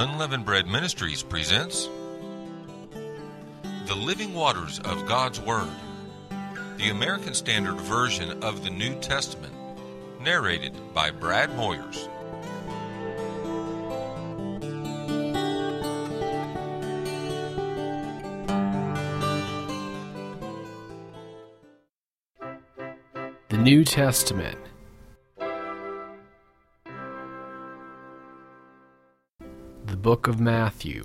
Unleavened Bread Ministries presents The Living Waters of God's Word, the American Standard Version of the New Testament, narrated by Brad Moyers. The New Testament. The Book of Matthew,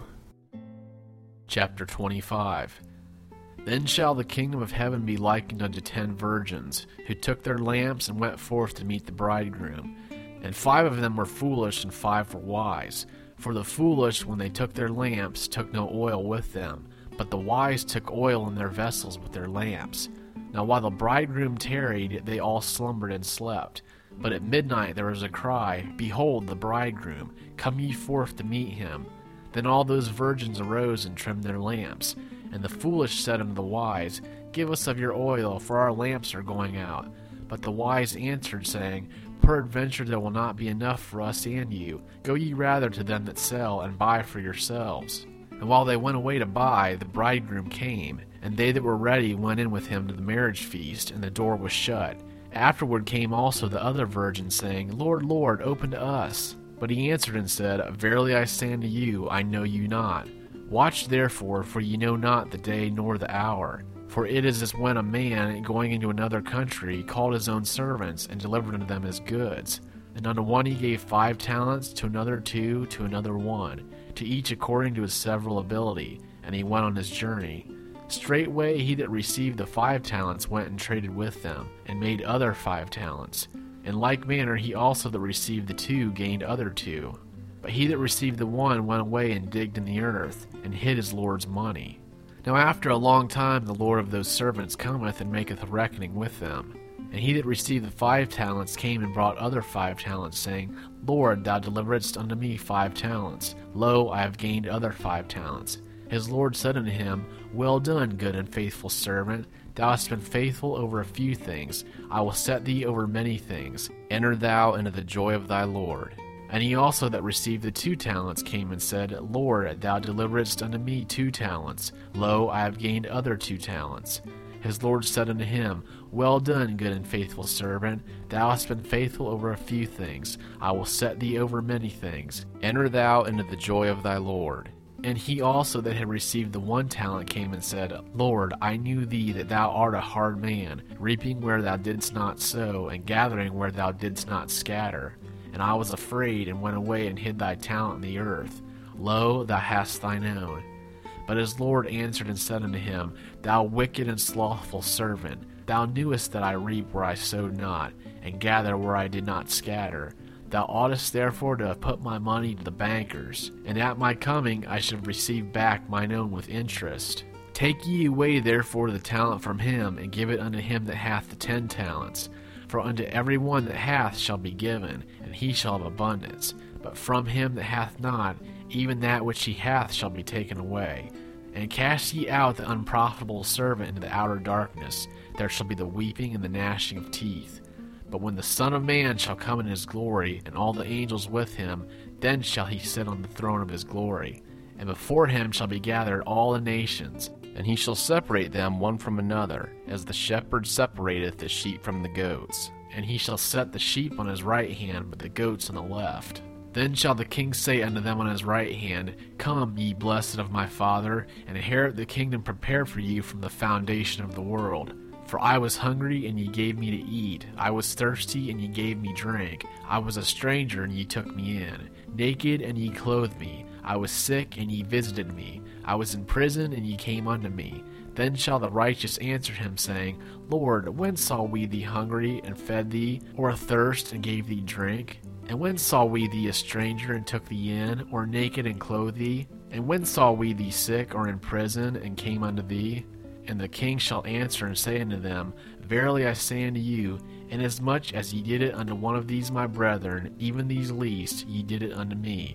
Chapter 25. Then shall the kingdom of heaven be likened unto 10 virgins, who took their lamps and went forth to meet the bridegroom. And 5 of them were foolish, and 5 were wise. For the foolish, when they took their lamps, took no oil with them, but the wise took oil in their vessels with their lamps. Now while the bridegroom tarried, they all slumbered and slept. But at midnight there was a cry, Behold, the bridegroom, come ye forth to meet him. Then all those virgins arose and trimmed their lamps. And the foolish said unto the wise, Give us of your oil, for our lamps are going out. But the wise answered, saying, Peradventure there will not be enough for us and you. Go ye rather to them that sell, and buy for yourselves. And while they went away to buy, the bridegroom came. And they that were ready went in with him to the marriage feast, and the door was shut. Afterward came also the other virgins, saying, Lord, Lord, open to us. But he answered and said, Verily I say unto you, I know you not. Watch therefore, for ye know not the day nor the hour. For it is as when a man, going into another country, called his own servants, and delivered unto them his goods. And unto one he gave 5 talents, to another 2, to another 1, to each according to his several ability. And he went on his journey. Straightway he that received the 5 talents went and traded with them, and made other 5 talents. In like manner he also that received the 2 gained other 2. But he that received the 1 went away and digged in the earth, and hid his Lord's money. Now after a long time the Lord of those servants cometh and maketh a reckoning with them. And he that received the 5 talents came and brought other 5 talents, saying, Lord, thou deliveredst unto me 5 talents. Lo, I have gained other 5 talents. His Lord said unto him, Well done, good and faithful servant. Thou hast been faithful over a few things. I will set thee over many things. Enter thou into the joy of thy Lord. And he also that received the 2 talents came and said, Lord, thou deliveredst unto me 2 talents. Lo, I have gained other 2 talents. His Lord said unto him, Well done, good and faithful servant. Thou hast been faithful over a few things. I will set thee over many things. Enter thou into the joy of thy Lord. And he also that had received the 1 talent came and said, Lord, I knew thee that thou art a hard man, reaping where thou didst not sow, and gathering where thou didst not scatter. And I was afraid, and went away and hid thy talent in the earth. Lo, thou hast thine own. But his Lord answered and said unto him, Thou wicked and slothful servant, thou knewest that I reap where I sowed not, and gather where I did not scatter. Thou oughtest therefore to have put my money to the bankers, and at my coming I should receive back mine own with interest. Take ye away therefore the talent from him, and give it unto him that hath the 10 talents. For unto every one that hath shall be given, and he shall have abundance. But from him that hath not, even that which he hath shall be taken away. And cast ye out the unprofitable servant into the outer darkness. There shall be the weeping and the gnashing of teeth. But when the Son of Man shall come in his glory, and all the angels with him, then shall he sit on the throne of his glory. And before him shall be gathered all the nations, and he shall separate them one from another, as the shepherd separateth the sheep from the goats. And he shall set the sheep on his right hand, but the goats on the left. Then shall the king say unto them on his right hand, Come, ye blessed of my Father, and inherit the kingdom prepared for you from the foundation of the world. For I was hungry, and ye gave me to eat. I was thirsty, and ye gave me drink. I was a stranger, and ye took me in. Naked, and ye clothed me. I was sick, and ye visited me. I was in prison, and ye came unto me. Then shall the righteous answer him, saying, Lord, when saw we thee hungry, and fed thee, or athirst, and gave thee drink? And when saw we thee a stranger, and took thee in, or naked, and clothed thee? And when saw we thee sick, or in prison, and came unto thee? And the king shall answer and say unto them, Verily I say unto you, inasmuch as ye did it unto one of these my brethren, even these least, ye did it unto me.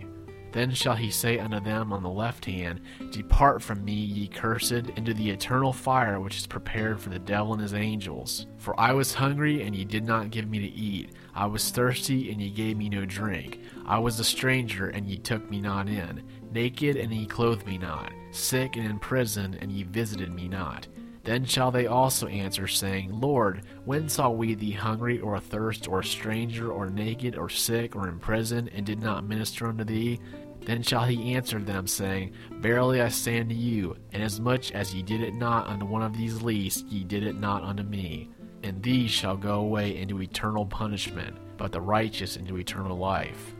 Then shall he say unto them on the left hand, Depart from me, ye cursed, into the eternal fire which is prepared for the devil and his angels. For I was hungry, and ye did not give me to eat. I was thirsty, and ye gave me no drink. I was a stranger, and ye took me not in. Naked, and ye clothed me not. Sick and in prison, and ye visited me not. Then shall they also answer, saying, Lord, when saw we thee hungry, or athirst, or a stranger, or naked, or sick, or in prison, and did not minister unto thee? Then shall he answer them, saying, Verily I say unto you, inasmuch as ye did it not unto one of these least, ye did it not unto me. And these shall go away into eternal punishment, but the righteous into eternal life.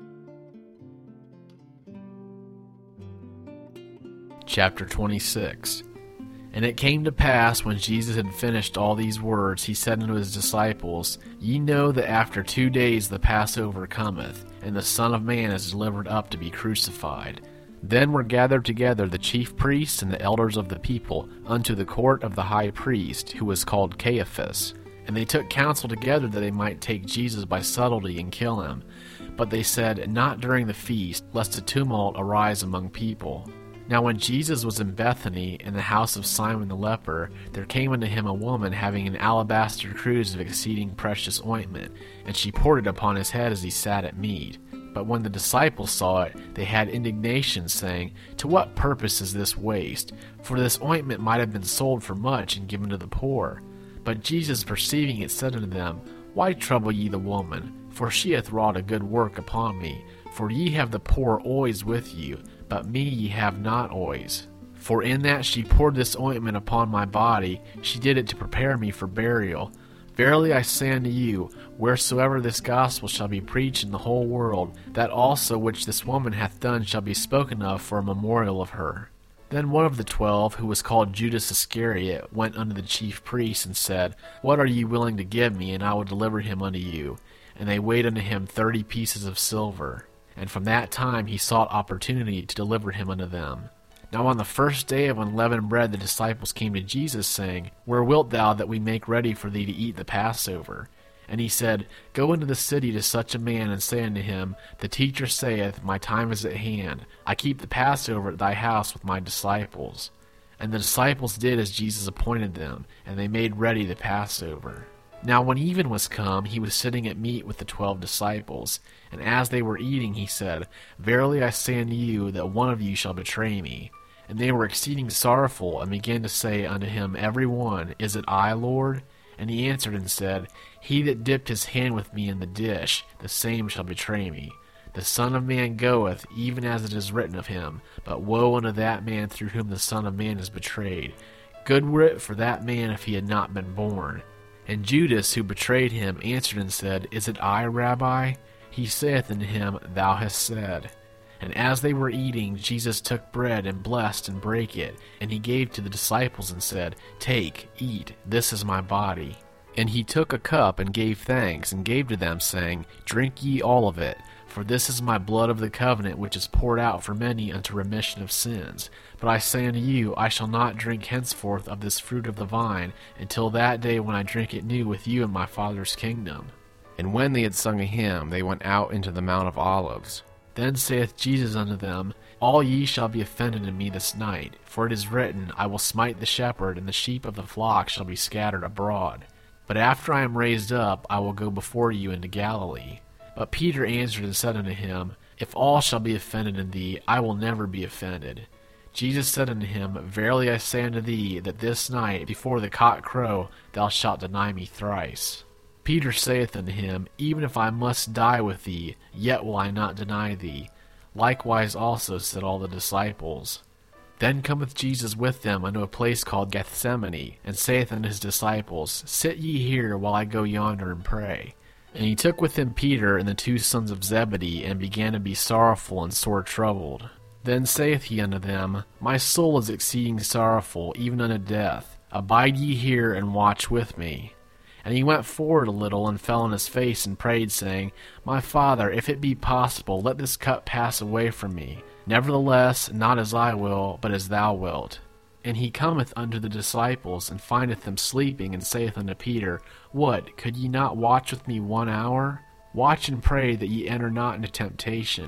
Chapter 26. And it came to pass, when Jesus had finished all these words, he said unto his disciples, Ye know that after 2 days the Passover cometh, and the Son of Man is delivered up to be crucified. Then were gathered together the chief priests and the elders of the people unto the court of the high priest, who was called Caiaphas. And they took counsel together that they might take Jesus by subtlety and kill him. But they said, Not during the feast, lest a tumult arise among people. Now when Jesus was in Bethany, in the house of Simon the leper, there came unto him a woman having an alabaster cruse of exceeding precious ointment, and she poured it upon his head as he sat at meat. But when the disciples saw it, they had indignation, saying, To what purpose is this waste? For this ointment might have been sold for much and given to the poor. But Jesus, perceiving it, said unto them, Why trouble ye the woman? For she hath wrought a good work upon me. For ye have the poor always with you, but me ye have not always. For in that she poured this ointment upon my body, she did it to prepare me for burial. Verily I say unto you, wheresoever this gospel shall be preached in the whole world, that also which this woman hath done shall be spoken of for a memorial of her. Then one of the 12, who was called Judas Iscariot, went unto the chief priests, and said, What are ye willing to give me, and I will deliver him unto you? And they weighed unto him 30 pieces of silver. And from that time he sought opportunity to deliver him unto them. Now on the first day of unleavened bread the disciples came to Jesus, saying, Where wilt thou that we make ready for thee to eat the Passover? And he said, Go into the city to such a man, and say unto him, The teacher saith, My time is at hand. I keep the Passover at thy house with my disciples. And the disciples did as Jesus appointed them, and they made ready the Passover. Now when even was come, he was sitting at meat with the 12 disciples. And as they were eating, he said, Verily I say unto you, that one of you shall betray me. And they were exceeding sorrowful, and began to say unto him every one, Is it I, Lord? And he answered and said, He that dipped his hand with me in the dish, the same shall betray me. The Son of Man goeth, even as it is written of him. But woe unto that man through whom the Son of Man is betrayed. Good were it for that man if he had not been born. And Judas, who betrayed him, answered and said, Is it I, Rabbi? He saith unto him, Thou hast said. And as they were eating, Jesus took bread, and blessed, and brake it. And he gave to the disciples, and said, Take, eat, this is my body. And he took a cup, and gave thanks, and gave to them, saying, Drink ye all of it, for this is my blood of the covenant, which is poured out for many unto remission of sins. But I say unto you, I shall not drink henceforth of this fruit of the vine, until that day when I drink it new with you in my Father's kingdom. And when they had sung a hymn, they went out into the Mount of Olives. Then saith Jesus unto them, All ye shall be offended in me this night, for it is written, I will smite the shepherd, and the sheep of the flock shall be scattered abroad. But after I am raised up, I will go before you into Galilee. But Peter answered and said unto him, If all shall be offended in thee, I will never be offended. Jesus said unto him, Verily I say unto thee, that this night, before the cock crow, thou shalt deny me thrice. Peter saith unto him, Even if I must die with thee, yet will I not deny thee. Likewise also said all the disciples. Then cometh Jesus with them unto a place called Gethsemane, and saith unto his disciples, Sit ye here while I go yonder and pray. And he took with him Peter and the 2 sons of Zebedee, and began to be sorrowful and sore troubled. Then saith he unto them, My soul is exceeding sorrowful, even unto death. Abide ye here, and watch with me. And he went forward a little, and fell on his face, and prayed, saying, My Father, if it be possible, let this cup pass away from me. Nevertheless, not as I will, but as thou wilt. And he cometh unto the disciples, and findeth them sleeping, and saith unto Peter, What, could ye not watch with me 1 hour? Watch and pray that ye enter not into temptation. The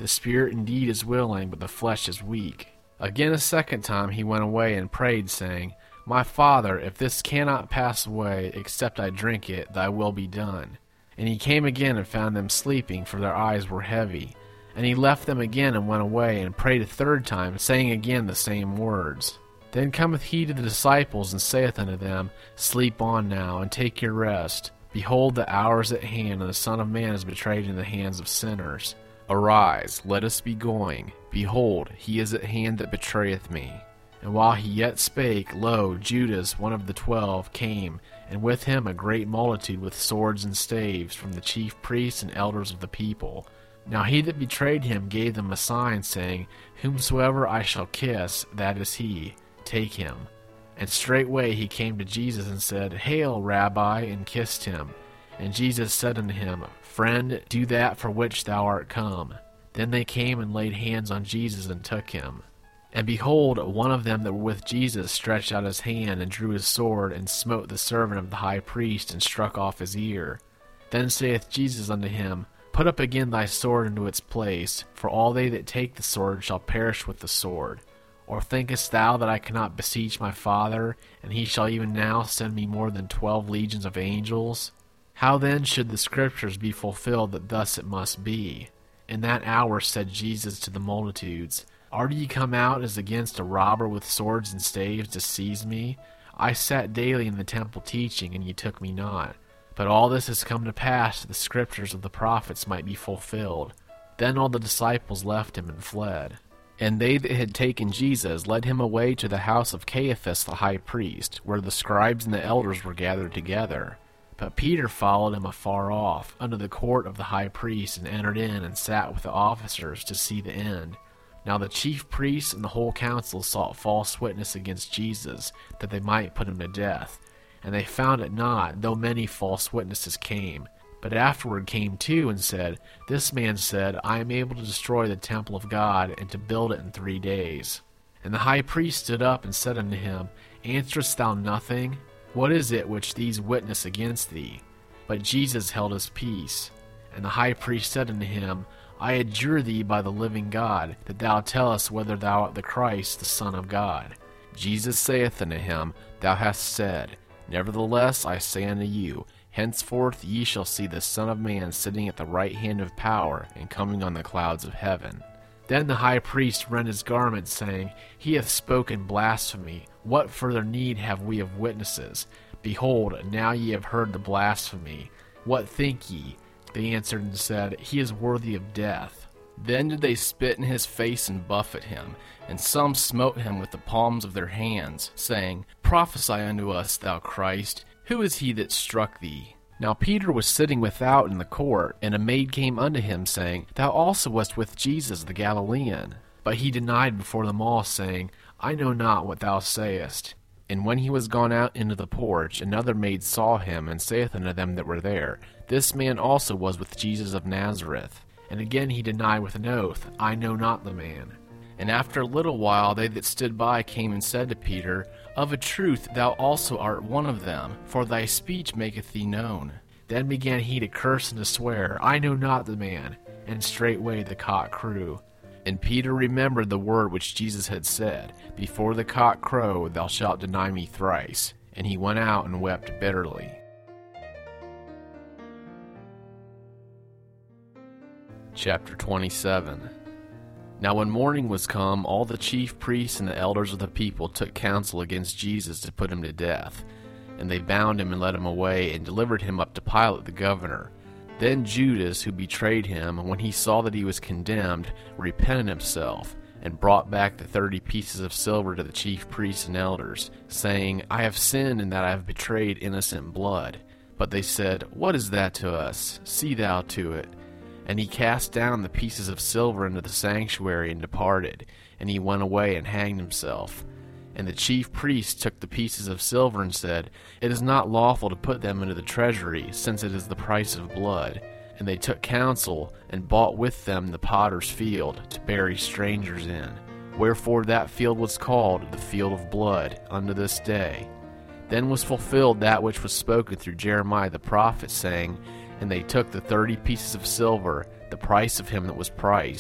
The spirit indeed is willing, but the flesh is weak." Again a second time he went away and prayed, saying, "My Father, if this cannot pass away, except I drink it, thy will be done." And he came again and found them sleeping, for their eyes were heavy. And he left them again and went away and prayed a third time, saying again the same words. Then cometh he to the disciples and saith unto them, "Sleep on now, and take your rest. Behold, the hour is at hand, and the Son of Man is betrayed into the hands of sinners. Arise, let us be going. Behold, he is at hand that betrayeth me." And while he yet spake, lo, Judas, one of the 12, came, and with him a great multitude with swords and staves, from the chief priests and elders of the people. Now he that betrayed him gave them a sign, saying, "Whomsoever I shall kiss, that is he. Take him." And straightway he came to Jesus and said, "Hail, Rabbi," and kissed him. And Jesus said unto him, "Friend, do that for which thou art come." Then they came and laid hands on Jesus and took him. And behold, one of them that were with Jesus stretched out his hand and drew his sword and smote the servant of the high priest and struck off his ear. Then saith Jesus unto him, "Put up again thy sword into its place, for all they that take the sword shall perish with the sword. Or thinkest thou that I cannot beseech my Father, and he shall even now send me more than 12 legions of angels? How then should the Scriptures be fulfilled that thus it must be?" In that hour said Jesus to the multitudes, "Are ye come out as against a robber with swords and staves to seize me? I sat daily in the temple teaching, and ye took me not. But all this has come to pass that the Scriptures of the prophets might be fulfilled." Then all the disciples left him and fled. And they that had taken Jesus led him away to the house of Caiaphas the high priest, where the scribes and the elders were gathered together. But Peter followed him afar off, unto the court of the high priest, and entered in, and sat with the officers to see the end. Now the chief priests and the whole council sought false witness against Jesus, that they might put him to death. And they found it not, though many false witnesses came. But afterward came two, and said, "This man said, I am able to destroy the temple of God, and to build it in 3 days." And the high priest stood up and said unto him, "Answerest thou nothing? What is it which these witness against thee?" But Jesus held his peace. And the high priest said unto him, "I adjure thee by the living God, that thou tell us whether thou art the Christ, the Son of God." Jesus saith unto him, "Thou hast said. Nevertheless I say unto you, henceforth ye shall see the Son of Man sitting at the right hand of power, and coming on the clouds of heaven." Then the high priest rent his garments, saying, "He hath spoken blasphemy. What further need have we of witnesses? Behold, now ye have heard the blasphemy. What think ye?" They answered and said, "He is worthy of death." Then did they spit in his face and buffet him, and some smote him with the palms of their hands, saying, "Prophesy unto us, thou Christ. Who is he that struck thee?" Now Peter was sitting without in the court, and a maid came unto him, saying, "Thou also wast with Jesus the Galilean." But he denied before them all, saying, "I know not what thou sayest." And when he was gone out into the porch, another maid saw him, and saith unto them that were there, "This man also was with Jesus of Nazareth." And again he denied with an oath, "I know not the man." And after a little while they that stood by came and said to Peter, "Of a truth thou also art one of them, for thy speech maketh thee known." Then began he to curse and to swear, "I know not the man." And straightway the cock crew. And Peter remembered the word which Jesus had said, "Before the cock crow, thou shalt deny me thrice." And he went out and wept bitterly. Chapter 27. Now when morning was come, all the chief priests and the elders of the people took counsel against Jesus to put him to death. And they bound him and led him away, and delivered him up to Pilate the governor. Then Judas, who betrayed him, when he saw that he was condemned, repented himself, and brought back the 30 pieces of silver to the chief priests and elders, saying, "I have sinned in that I have betrayed innocent blood." But they said, "What is that to us? See thou to it." And he cast down the pieces of silver into the sanctuary and departed, and he went away and hanged himself. And the chief priests took the pieces of silver and said, "It is not lawful to put them into the treasury, since it is the price of blood." And they took counsel, and bought with them the potter's field, to bury strangers in. Wherefore that field was called the field of blood unto this day. Then was fulfilled that which was spoken through Jeremiah the prophet, saying, "And they took the 30 pieces of silver, the price of him that was priced,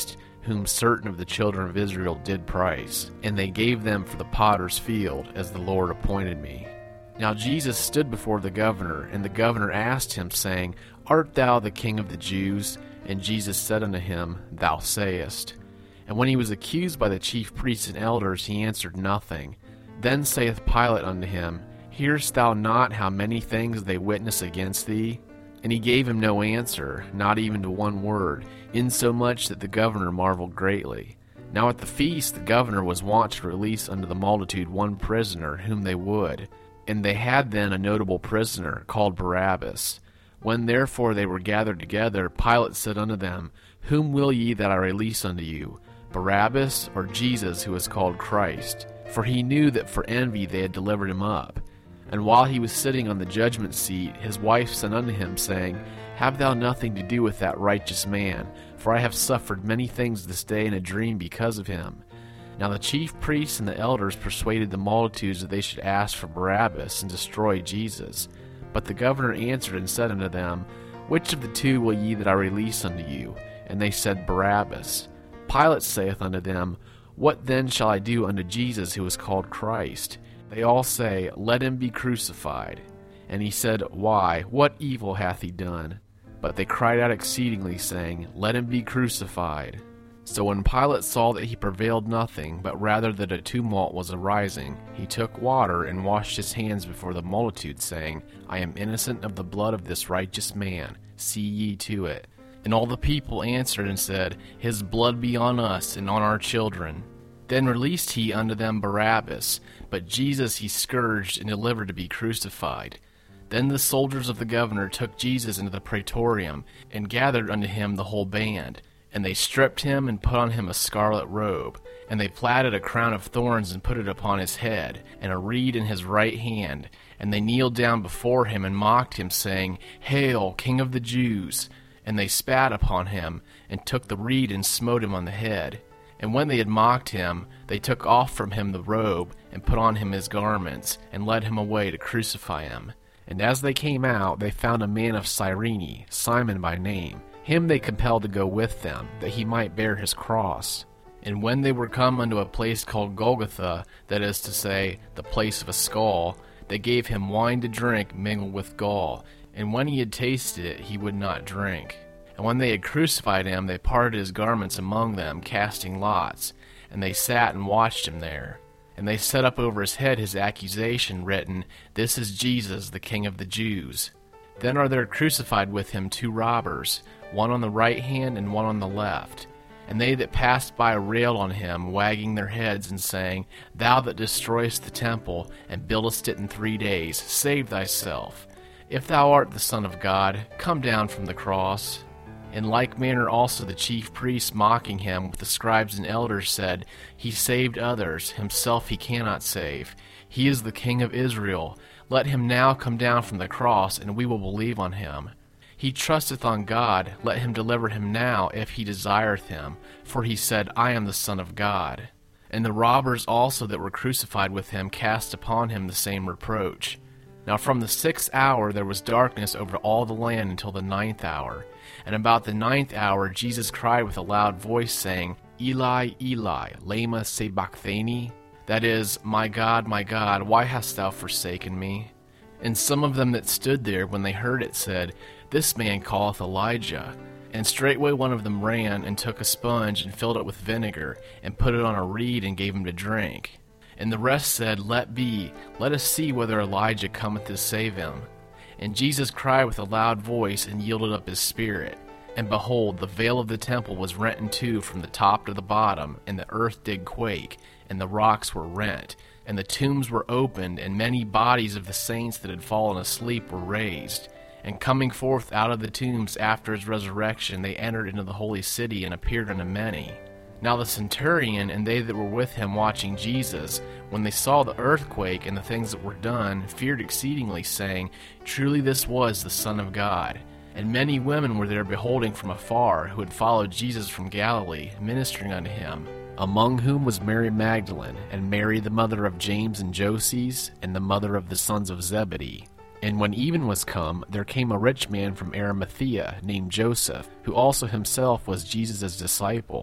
whom certain of the children of Israel did price, and they gave them for the potter's field, as the Lord appointed me. Now Jesus stood before the governor, and the governor asked him, saying, Art thou the King of the Jews? And Jesus said unto him, Thou sayest. And when he was accused by the chief priests and elders, he answered nothing. Then saith Pilate unto him, Hearest thou not how many things they witness against thee? And he gave him no answer, not even to one word, insomuch that the governor marveled greatly. Now at the feast the governor was wont to release unto the multitude one prisoner, whom they would. And they had then a notable prisoner, called Barabbas. When therefore they were gathered together, Pilate said unto them, Whom will ye that I release unto you, Barabbas, or Jesus, who is called Christ? For he knew that for envy they had delivered him up. And while he was sitting on the judgment seat, his wife sent unto him, saying, Have thou nothing to do with that righteous man, for I have suffered many things this day in a dream because of him. Now the chief priests and the elders persuaded the multitudes that they should ask for Barabbas and destroy Jesus. But the governor answered and said unto them, Which of the two will ye that I release unto you? And they said, Barabbas. Pilate saith unto them, What then shall I do unto Jesus, who is called Christ? They all say, Let him be crucified. And he said, Why, what evil hath he done? But they cried out exceedingly, saying, Let him be crucified. So when Pilate saw that he prevailed nothing, but rather that a tumult was arising, he took water and washed his hands before the multitude, saying, I am innocent of the blood of this righteous man. See ye to it. And all the people answered and said, His blood be on us and on our children. Then released he unto them Barabbas, but Jesus he scourged and delivered to be crucified. Then the soldiers of the governor took Jesus into the praetorium, and gathered unto him the whole band. And they stripped him, and put on him a scarlet robe. And they platted a crown of thorns, and put it upon his head, and a reed in his right hand. And they kneeled down before him, and mocked him, saying, Hail, King of the Jews! And they spat upon him, and took the reed, and smote him on the head. And when they had mocked him, they took off from him the robe, and put on him his garments, and led him away to crucify him. And as they came out, they found a man of Cyrene, Simon by name. Him they compelled to go with them, that he might bear his cross. And when they were come unto a place called Golgotha, that is to say, the place of a skull, they gave him wine to drink mingled with gall. And when he had tasted it, he would not drink. And when they had crucified him, they parted his garments among them, casting lots. And they sat and watched him there. And they set up over his head his accusation, written, This is Jesus, the King of the Jews. Then are there crucified with him 2 robbers, one on the right hand and one on the left. And they that passed by railed on him, wagging their heads, and saying, Thou that destroyest the temple, and buildest it in 3 days, save thyself. If thou art the Son of God, come down from the cross. In like manner also the chief priests, mocking him with the scribes and elders, said, He saved others, himself he cannot save. He is the King of Israel. Let him now come down from the cross, and we will believe on him. He trusteth on God, let him deliver him now, if he desireth him. For he said, I am the Son of God. And the robbers also that were crucified with him cast upon him the same reproach. Now from the 6th hour there was darkness over all the land until the 9th hour. And about the 9th hour Jesus cried with a loud voice, saying, Eli, Eli, lema sabachthani? That is, my God, why hast thou forsaken me? And some of them that stood there, when they heard it, said, This man calleth Elijah. And straightway one of them ran, and took a sponge, and filled it with vinegar, and put it on a reed, and gave him to drink. And the rest said, Let be, let us see whether Elijah cometh to save him. And Jesus cried with a loud voice, and yielded up his spirit. And behold, the veil of the temple was rent in two from the top to the bottom, and the earth did quake, and the rocks were rent, and the tombs were opened, and many bodies of the saints that had fallen asleep were raised. And coming forth out of the tombs after his resurrection, they entered into the holy city, and appeared unto many. Now the centurion and they that were with him watching Jesus, when they saw the earthquake and the things that were done, feared exceedingly, saying, Truly this was the Son of God. And many women were there beholding from afar, who had followed Jesus from Galilee, ministering unto him, among whom was Mary Magdalene, and Mary the mother of James and Joses, and the mother of the sons of Zebedee. And when even was come, there came a rich man from Arimathea, named Joseph, who also himself was Jesus' disciple.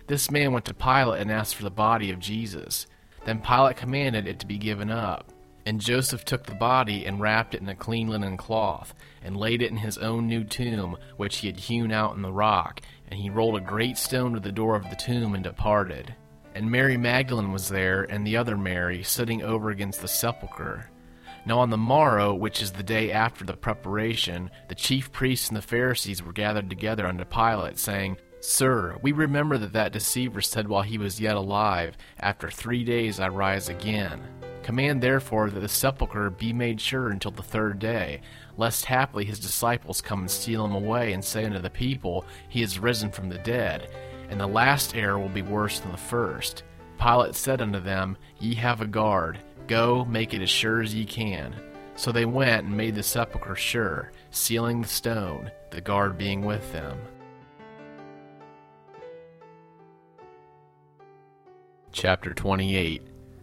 This man went to Pilate and asked for the body of Jesus. Then Pilate commanded it to be given up. And Joseph took the body and wrapped it in a clean linen cloth, and laid it in his own new tomb, which he had hewn out in the rock. And he rolled a great stone to the door of the tomb and departed. And Mary Magdalene was there, and the other Mary, sitting over against the sepulchre. Now on the morrow, which is the day after the preparation, the chief priests and the Pharisees were gathered together unto Pilate, saying, Sir, we remember that deceiver said while he was yet alive, After 3 days I rise again. Command therefore that the sepulchre be made sure until the 3rd day, lest haply his disciples come and steal him away, and say unto the people, He is risen from the dead, and the last error will be worse than the first. Pilate said unto them, Ye have a guard, go, make it as sure as ye can. So they went and made the sepulchre sure, sealing the stone, the guard being with them. Chapter 28.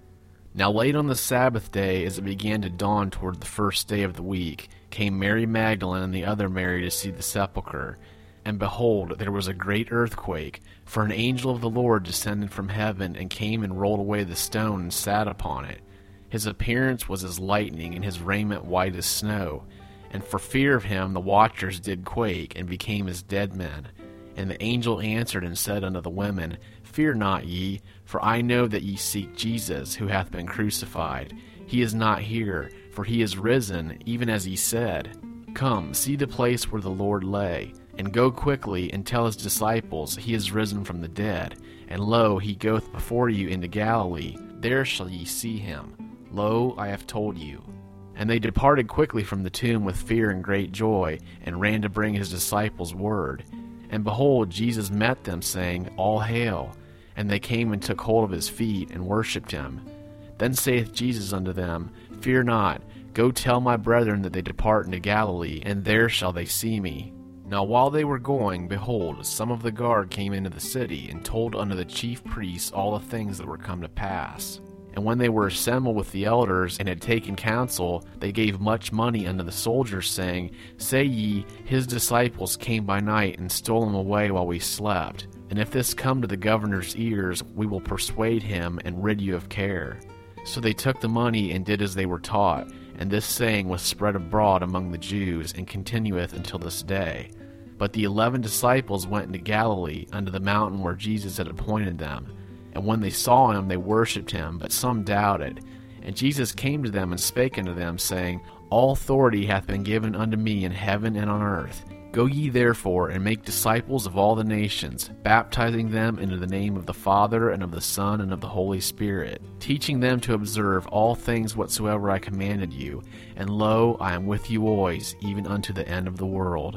Now late on the Sabbath day, as it began to dawn toward the 1st day of the week, came Mary Magdalene and the other Mary to see the sepulchre. And behold, there was a great earthquake, for an angel of the Lord descended from heaven, and came and rolled away the stone and sat upon it. His appearance was as lightning, and his raiment white as snow. And for fear of him the watchers did quake, and became as dead men. And the angel answered and said unto the women, Fear not ye, for I know that ye seek Jesus, who hath been crucified. He is not here, for he is risen, even as he said. Come, see the place where the Lord lay, and go quickly and tell his disciples, He is risen from the dead. And lo, he goeth before you into Galilee. There shall ye see him. Lo, I have told you. And they departed quickly from the tomb with fear and great joy, and ran to bring his disciples word. And behold, Jesus met them, saying, All hail! And they came and took hold of his feet, and worshipped him. Then saith Jesus unto them, Fear not, go tell my brethren that they depart into Galilee, and there shall they see me. Now while they were going, behold, some of the guard came into the city, and told unto the chief priests all the things that were come to pass. And when they were assembled with the elders, and had taken counsel, they gave much money unto the soldiers, saying, Say ye, his disciples came by night, and stole him away while we slept. And if this come to the governor's ears, we will persuade him, and rid you of care. So they took the money, and did as they were taught. And this saying was spread abroad among the Jews, and continueth until this day. But the 11 disciples went into Galilee, unto the mountain where Jesus had appointed them. And when they saw him, they worshipped him, but some doubted. And Jesus came to them and spake unto them, saying, All authority hath been given unto me in heaven and on earth. Go ye therefore, and make disciples of all the nations, baptizing them into the name of the Father, and of the Son, and of the Holy Spirit, teaching them to observe all things whatsoever I commanded you. And lo, I am with you always, even unto the end of the world.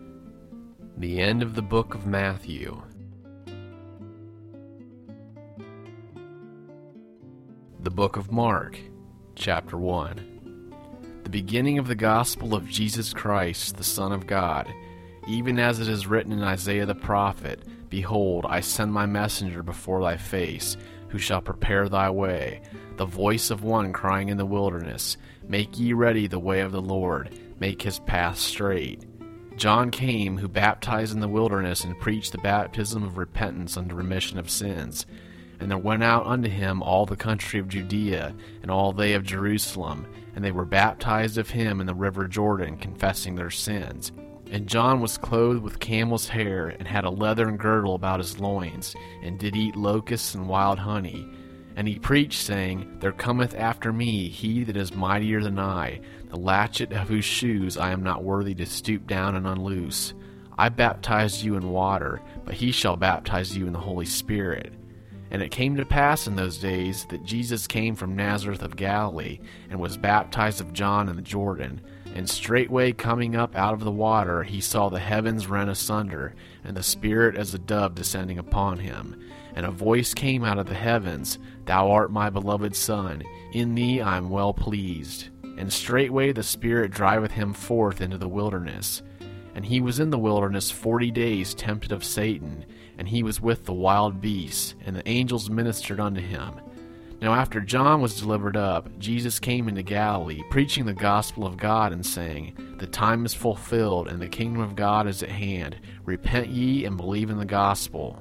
The end of the book of Matthew. The book of Mark, chapter 1. The beginning of the gospel of Jesus Christ, the Son of God, even as it is written in Isaiah the prophet, Behold, I send my messenger before thy face, who shall prepare thy way, the voice of one crying in the wilderness, Make ye ready the way of the Lord, make his path straight. John came, who baptized in the wilderness, and preached the baptism of repentance unto remission of sins. And there went out unto him all the country of Judea, and all they of Jerusalem, and they were baptized of him in the river Jordan, confessing their sins. And John was clothed with camel's hair, and had a leathern girdle about his loins, and did eat locusts and wild honey. And he preached, saying, There cometh after me he that is mightier than I, the latchet of whose shoes I am not worthy to stoop down and unloose. I baptized you in water, but he shall baptize you in the Holy Spirit. And it came to pass in those days that Jesus came from Nazareth of Galilee, and was baptized of John in the Jordan. And straightway coming up out of the water, he saw the heavens rent asunder, and the Spirit as a dove descending upon him. And a voice came out of the heavens, Thou art my beloved Son, in thee I am well pleased. And straightway the Spirit driveth him forth into the wilderness. And he was in the wilderness 40 days tempted of Satan, and he was with the wild beasts, and the angels ministered unto him. Now after John was delivered up, Jesus came into Galilee, preaching the gospel of God, and saying, The time is fulfilled, and the kingdom of God is at hand. Repent ye, and believe in the gospel.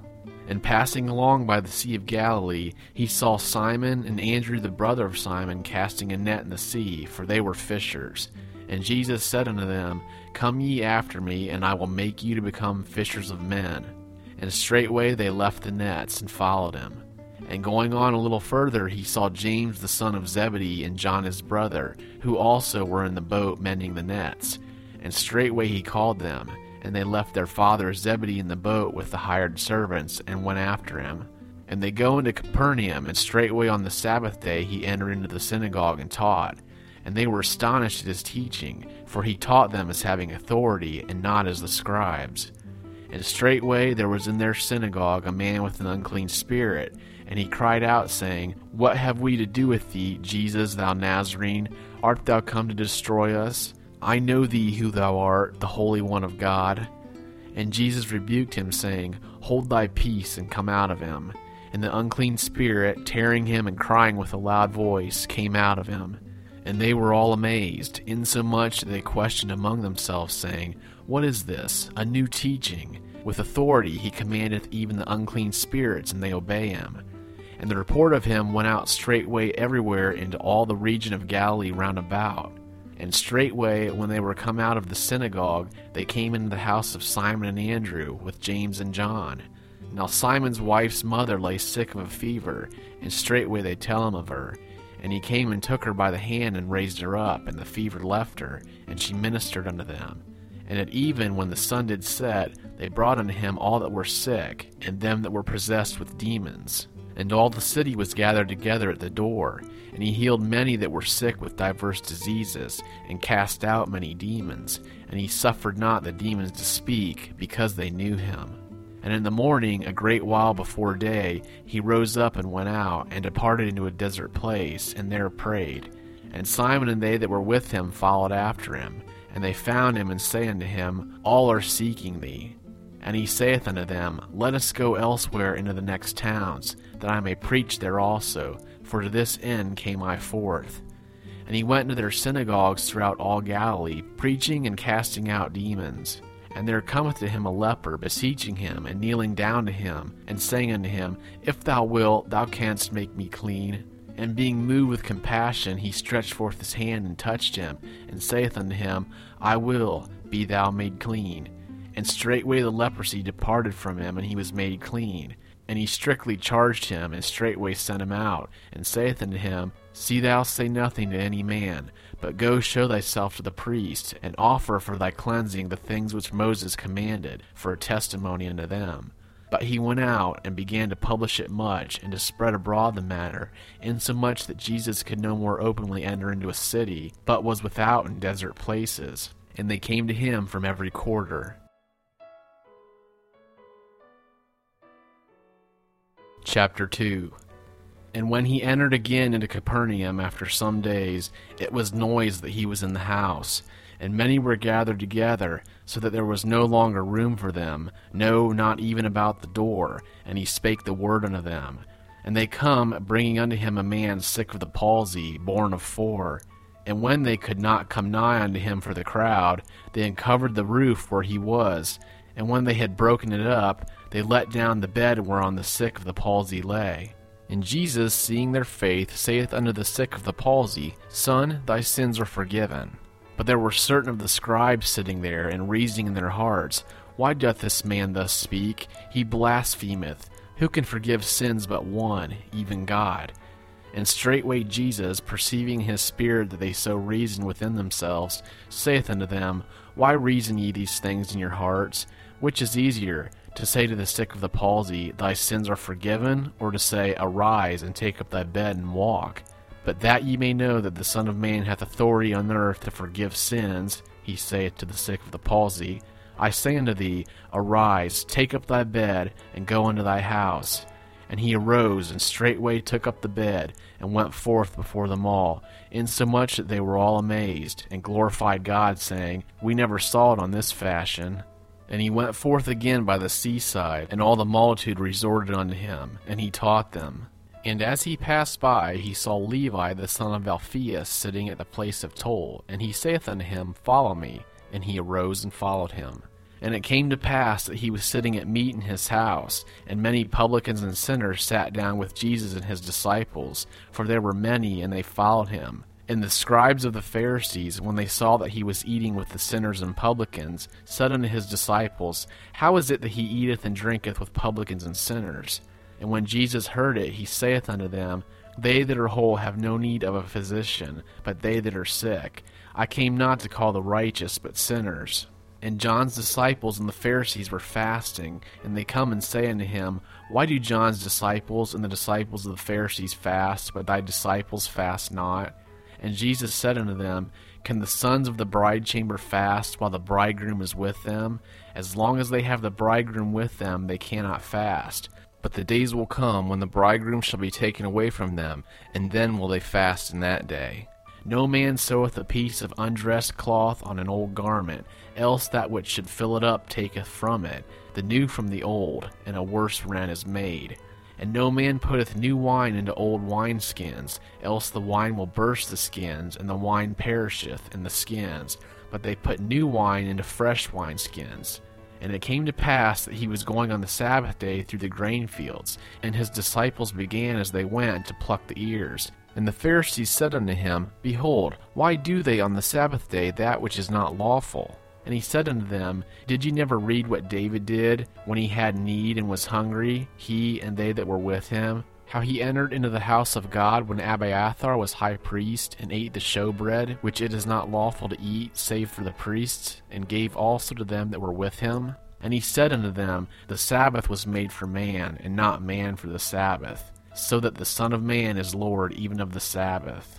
And passing along by the Sea of Galilee, he saw Simon and Andrew the brother of Simon casting a net in the sea, for they were fishers. And Jesus said unto them, Come ye after me, and I will make you to become fishers of men. And straightway they left the nets, and followed him. And going on a little further, he saw James the son of Zebedee and John his brother, who also were in the boat mending the nets. And straightway he called them. And they left their father Zebedee in the boat with the hired servants, and went after him. And they go into Capernaum, and straightway on the Sabbath day he entered into the synagogue and taught. And they were astonished at his teaching, for he taught them as having authority, and not as the scribes. And straightway there was in their synagogue a man with an unclean spirit, and he cried out, saying, What have we to do with thee, Jesus, thou Nazarene? Art thou come to destroy us? I know thee who thou art, the Holy One of God. And Jesus rebuked him, saying, Hold thy peace, and come out of him. And the unclean spirit, tearing him and crying with a loud voice, came out of him. And they were all amazed, insomuch that they questioned among themselves, saying, What is this? A new teaching. With authority he commandeth even the unclean spirits, and they obey him. And the report of him went out straightway everywhere into all the region of Galilee round about. And straightway, when they were come out of the synagogue, they came into the house of Simon and Andrew, with James and John. Now Simon's wife's mother lay sick of a fever, and straightway they tell him of her. And he came and took her by the hand, and raised her up, and the fever left her, and she ministered unto them. And at even, when the sun did set, they brought unto him all that were sick, and them that were possessed with demons. And all the city was gathered together at the door. And he healed many that were sick with divers diseases, and cast out many demons. And he suffered not the demons to speak, because they knew him. And in the morning, a great while before day, he rose up and went out, and departed into a desert place, and there prayed. And Simon and they that were with him followed after him. And they found him, and say unto him, All are seeking thee. And he saith unto them, Let us go elsewhere into the next towns, that I may preach there also, for to this end came I forth. And he went into their synagogues throughout all Galilee, preaching and casting out demons. And there cometh to him a leper, beseeching him, and kneeling down to him, and saying unto him, If thou wilt, thou canst make me clean. And being moved with compassion, he stretched forth his hand and touched him, and saith unto him, I will, be thou made clean. And straightway the leprosy departed from him, and he was made clean. And he strictly charged him, and straightway sent him out, and saith unto him, See thou say nothing to any man, but go show thyself to the priest, and offer for thy cleansing the things which Moses commanded, for a testimony unto them. But he went out, and began to publish it much, and to spread abroad the matter, insomuch that Jesus could no more openly enter into a city, but was without in desert places. And they came to him from every quarter. Chapter 2. And when he entered again into Capernaum after some days, it was noised that he was in the house. And many were gathered together, so that there was no longer room for them, no, not even about the door. And he spake the word unto them. And they come, bringing unto him a man sick of the palsy, born of 4. And when they could not come nigh unto him for the crowd, they uncovered the roof where he was. And when they had broken it up, they let down the bed whereon the sick of the palsy lay. And Jesus, seeing their faith, saith unto the sick of the palsy, Son, thy sins are forgiven. But there were certain of the scribes sitting there, and reasoning in their hearts, Why doth this man thus speak? He blasphemeth. Who can forgive sins but one, even God? And straightway Jesus, perceiving in his spirit that they so reasoned within themselves, saith unto them, Why reason ye these things in your hearts? Which is easier, to say to the sick of the palsy, Thy sins are forgiven, or to say, Arise, and take up thy bed, and walk? But that ye may know that the Son of Man hath authority on earth to forgive sins, he saith to the sick of the palsy, I say unto thee, Arise, take up thy bed, and go unto thy house. And he arose, and straightway took up the bed, and went forth before them all, insomuch that they were all amazed, and glorified God, saying, We never saw it on this fashion. And he went forth again by the seaside, and all the multitude resorted unto him, and he taught them. And as he passed by, he saw Levi the son of Alphaeus sitting at the place of toll, and he saith unto him, Follow me. And he arose and followed him. And it came to pass that he was sitting at meat in his house, and many publicans and sinners sat down with Jesus and his disciples, for there were many, and they followed him. And the scribes of the Pharisees, when they saw that he was eating with the sinners and publicans, said unto his disciples, How is it that he eateth and drinketh with publicans and sinners? And when Jesus heard it, he saith unto them, They that are whole have no need of a physician, but they that are sick. I came not to call the righteous, but sinners. And John's disciples and the Pharisees were fasting, and they come and say unto him, Why do John's disciples and the disciples of the Pharisees fast, but thy disciples fast not? And Jesus said unto them, Can the sons of the bride chamber fast while the bridegroom is with them? As long as they have the bridegroom with them, they cannot fast. But the days will come when the bridegroom shall be taken away from them, and then will they fast in that day. No man seweth a piece of undressed cloth on an old garment, else that which should fill it up taketh from it the new from the old, and a worse rent is made. And no man putteth new wine into old wineskins, else the wine will burst the skins, and the wine perisheth in the skins. But they put new wine into fresh wineskins. And it came to pass that he was going on the Sabbath day through the grain fields, and his disciples began as they went to pluck the ears. And the Pharisees said unto him, Behold, why do they on the Sabbath day that which is not lawful? And he said unto them, Did ye never read what David did, when he had need and was hungry, he and they that were with him? How he entered into the house of God when Abiathar was high priest, and ate the showbread, which it is not lawful to eat, save for the priests, and gave also to them that were with him? And he said unto them, The Sabbath was made for man, and not man for the Sabbath, so that the Son of Man is Lord even of the Sabbath.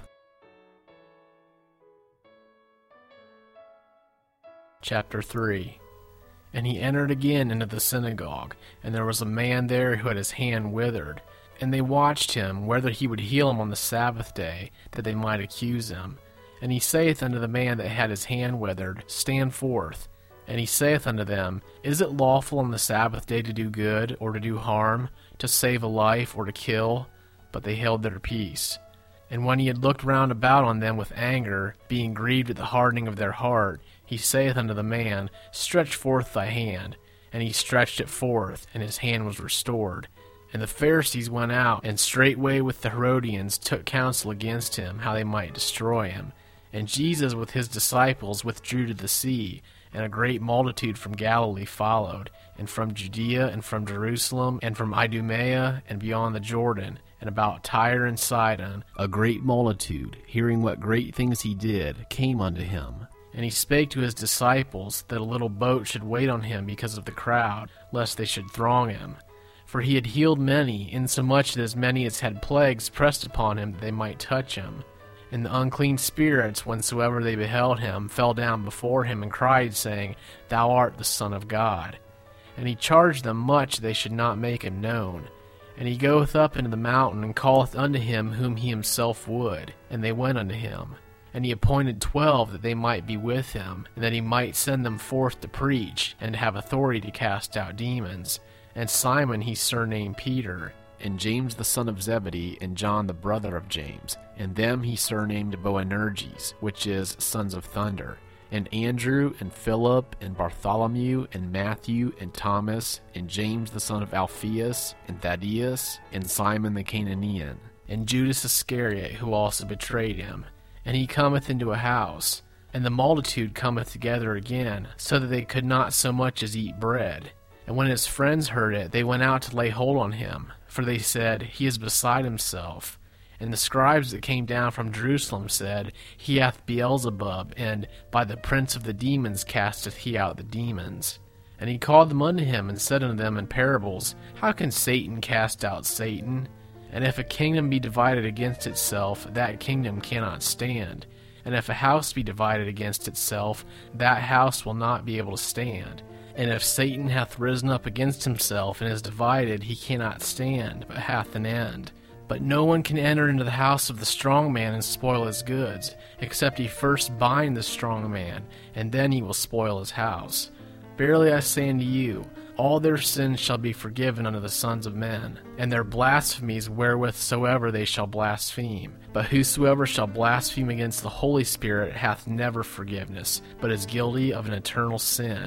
Chapter 3. And he entered again into the synagogue, and there was a man there who had his hand withered. And they watched him, whether he would heal him on the Sabbath day, that they might accuse him. And he saith unto the man that had his hand withered, Stand forth. And he saith unto them, Is it lawful on the Sabbath day to do good, or to do harm, to save a life, or to kill? But they held their peace. And when he had looked round about on them with anger, being grieved at the hardening of their heart, he saith unto the man, Stretch forth thy hand. And he stretched it forth, and his hand was restored. And the Pharisees went out, and straightway with the Herodians took counsel against him, how they might destroy him. And Jesus with his disciples withdrew to the sea, and a great multitude from Galilee followed, and from Judea, and from Jerusalem, and from Idumea, and beyond the Jordan, and about Tyre and Sidon, a great multitude, hearing what great things he did, came unto him. And he spake to his disciples that a little boat should wait on him because of the crowd, lest they should throng him. For he had healed many, insomuch that as many as had plagues pressed upon him that they might touch him. And the unclean spirits, whensoever they beheld him, fell down before him, and cried, saying, Thou art the Son of God. And he charged them much they should not make him known. And he goeth up into the mountain, and calleth unto him whom he himself would. And they went unto him. And he appointed 12 that they might be with him, and that he might send them forth to preach, and to have authority to cast out demons. And Simon he surnamed Peter, and James the son of Zebedee, and John the brother of James, and them he surnamed Boanerges, which is sons of thunder, and Andrew, and Philip, and Bartholomew, and Matthew, and Thomas, and James the son of Alphaeus, and Thaddeus, and Simon the Cananean, and Judas Iscariot, who also betrayed him. And he cometh into a house, and the multitude cometh together again, so that they could not so much as eat bread. And when his friends heard it, they went out to lay hold on him, for they said, He is beside himself. And the scribes that came down from Jerusalem said, He hath Beelzebub, and by the prince of the demons casteth he out the demons. And he called them unto him, and said unto them in parables, How can Satan cast out Satan? And if a kingdom be divided against itself, that kingdom cannot stand. And if a house be divided against itself, that house will not be able to stand. And if Satan hath risen up against himself, and is divided, he cannot stand, but hath an end. But no one can enter into the house of the strong man and spoil his goods, except he first bind the strong man, and then he will spoil his house. Verily I say unto you, all their sins shall be forgiven unto the sons of men, and their blasphemies wherewith soever they shall blaspheme. But whosoever shall blaspheme against the Holy Spirit hath never forgiveness, but is guilty of an eternal sin.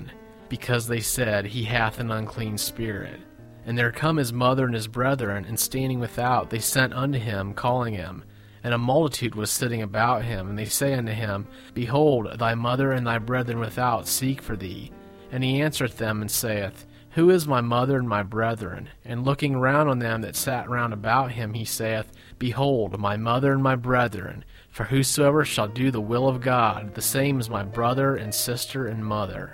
because they said, He hath an unclean spirit. And there come his mother and his brethren, and standing without, they sent unto him, calling him. And a multitude was sitting about him, and they say unto him, Behold, thy mother and thy brethren without seek for thee. And he answereth them, and saith, Who is my mother and my brethren? And looking round on them that sat round about him, he saith, Behold, my mother and my brethren. For whosoever shall do the will of God, the same is my brother and sister and mother.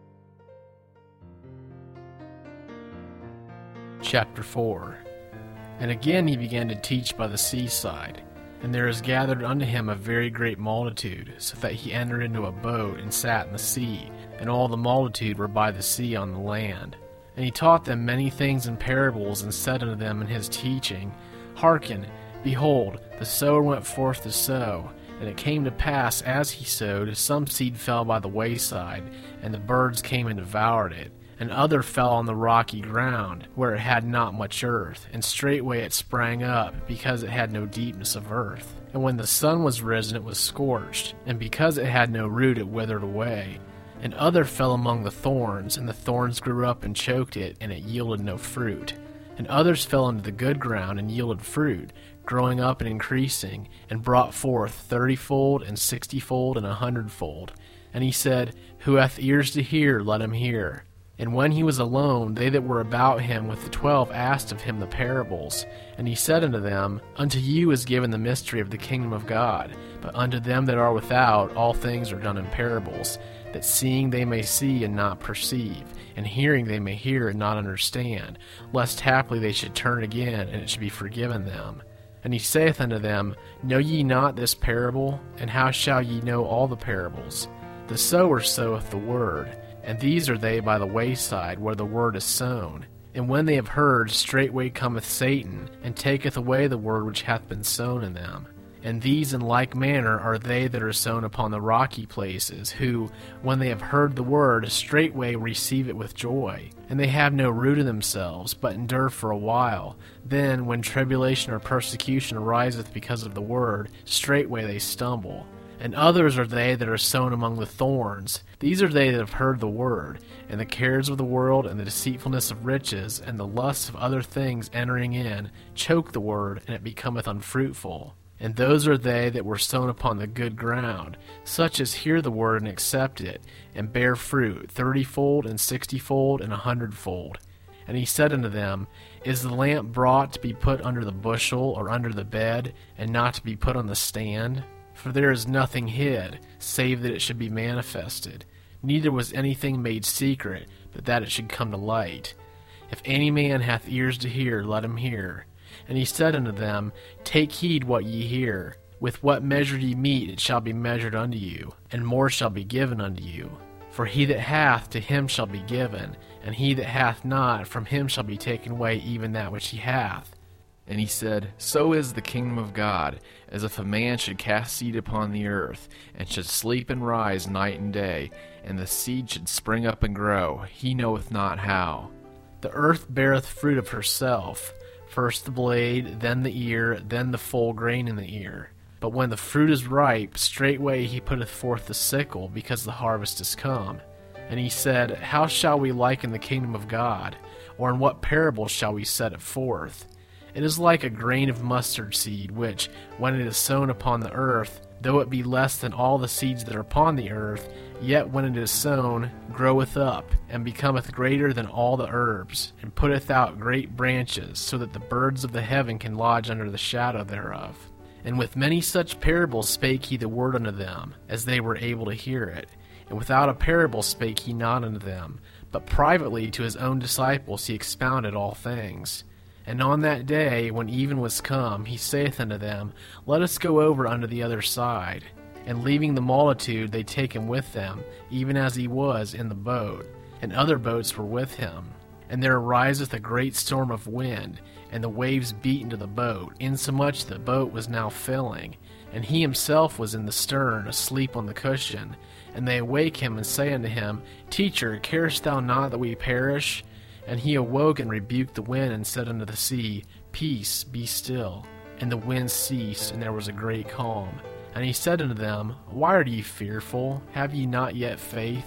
Chapter 4. And again he began to teach by the seaside. And there is gathered unto him a very great multitude, so that he entered into a boat, and sat in the sea, and all the multitude were by the sea on the land. And he taught them many things in parables, and said unto them in his teaching, Hearken, behold, the sower went forth to sow. And it came to pass, as he sowed, some seed fell by the wayside, and the birds came and devoured it. And other fell on the rocky ground, where it had not much earth, and straightway it sprang up, because it had no deepness of earth. And when the sun was risen, it was scorched, and because it had no root, it withered away. And other fell among the thorns, and the thorns grew up and choked it, and it yielded no fruit. And others fell into the good ground, and yielded fruit, growing up and increasing, and brought forth 30-fold, and 60-fold, and 100-fold. And he said, Who hath ears to hear, let him hear. And when he was alone, they that were about him with the 12 asked of him the parables. And he said unto them, Unto you is given the mystery of the kingdom of God, but unto them that are without all things are done in parables, that seeing they may see and not perceive, and hearing they may hear and not understand, lest haply they should turn again, and it should be forgiven them. And he saith unto them, Know ye not this parable? And how shall ye know all the parables? The sower soweth the word. And these are they by the wayside, where the word is sown. And when they have heard, straightway cometh Satan, and taketh away the word which hath been sown in them. And these in like manner are they that are sown upon the rocky places, who, when they have heard the word, straightway receive it with joy. And they have no root in themselves, but endure for a while. Then, when tribulation or persecution ariseth because of the word, straightway they stumble. And others are they that are sown among the thorns. These are they that have heard the word, and the cares of the world, and the deceitfulness of riches, and the lusts of other things entering in, choke the word, and it becometh unfruitful. And those are they that were sown upon the good ground, such as hear the word and accept it, and bear fruit 30-fold, and 60-fold, and 100-fold. And he said unto them, Is the lamp brought to be put under the bushel, or under the bed, and not to be put on the stand? For there is nothing hid, save that it should be manifested. Neither was anything made secret, but that it should come to light. If any man hath ears to hear, let him hear. And he said unto them, Take heed what ye hear. With what measure ye mete, it shall be measured unto you, and more shall be given unto you. For he that hath, to him shall be given, and he that hath not, from him shall be taken away even that which he hath. And he said, So is the kingdom of God, as if a man should cast seed upon the earth, and should sleep and rise night and day, and the seed should spring up and grow, he knoweth not how. The earth beareth fruit of herself, first the blade, then the ear, then the full grain in the ear. But when the fruit is ripe, straightway he putteth forth the sickle, because the harvest is come. And he said, How shall we liken the kingdom of God? Or in what parable shall we set it forth? It is like a grain of mustard seed, which, when it is sown upon the earth, though it be less than all the seeds that are upon the earth, yet when it is sown, groweth up, and becometh greater than all the herbs, and putteth out great branches, so that the birds of the heaven can lodge under the shadow thereof. And with many such parables spake he the word unto them, as they were able to hear it. And without a parable spake he not unto them, but privately to his own disciples he expounded all things. And on that day, when even was come, he saith unto them, Let us go over unto the other side. And leaving the multitude, they take him with them, even as he was in the boat. And other boats were with him. And there ariseth a great storm of wind, and the waves beat into the boat, insomuch the boat was now filling. And he himself was in the stern, asleep on the cushion. And they awake him, and say unto him, Teacher, carest thou not that we perish? And he awoke and rebuked the wind, and said unto the sea, Peace, be still. And the wind ceased, and there was a great calm. And he said unto them, Why are ye fearful? Have ye not yet faith?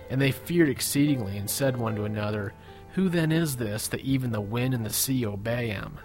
And they feared exceedingly, and said one to another, Who then is this, that even the wind and the sea obey him?